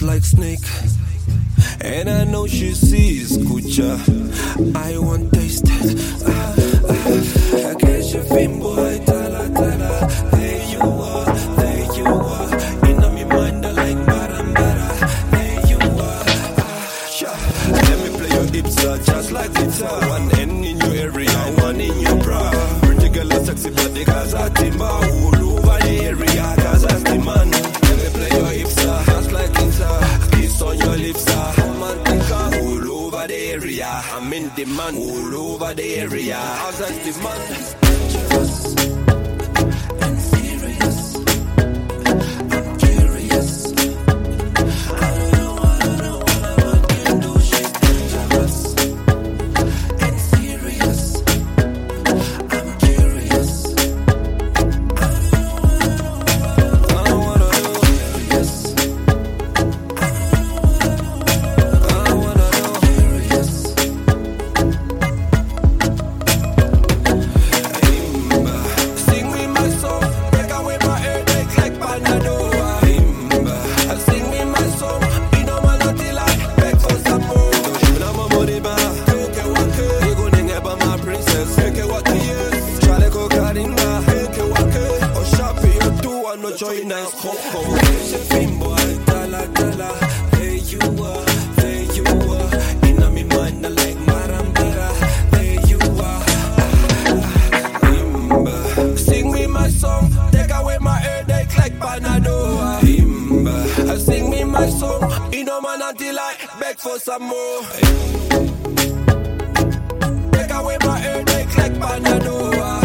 like snake. And I know she sees Kucha. I want taste it. I guess you feel boy, tala tala. There you are, there you are. In my mind, I like barambara. There you are. Let me play your hips, just like guitar. One end in your area, one in your bra. Pretty girl, a sexy body, cause I timber. All over the area, cause I the man. Let me play your hips, just like guitar. Kiss on your lips, all over the area. I'm in demand, all over the area. Cause I the man. Dangerous and serious. I'm curious. I don't know what I can do. She's dangerous and serious. I'm curious. I don't wanna do. Curious. Sing me my song, take away my headache like Panadol. Sing me my song, you know man until I beg for some more. You know my money back, take it what you go nigga by my princess, take it what you is. Charlie Cocaringa, take it what you. Oh sharpie you do, I know join us. Coco, she fin boy, tala tala. There you are, there you are. In my mind I like marambara. There you are. Sing me my song, take away my headache like Panadol. Sing me my song, you know man until I beg for some more. Take away my headache like Panadol.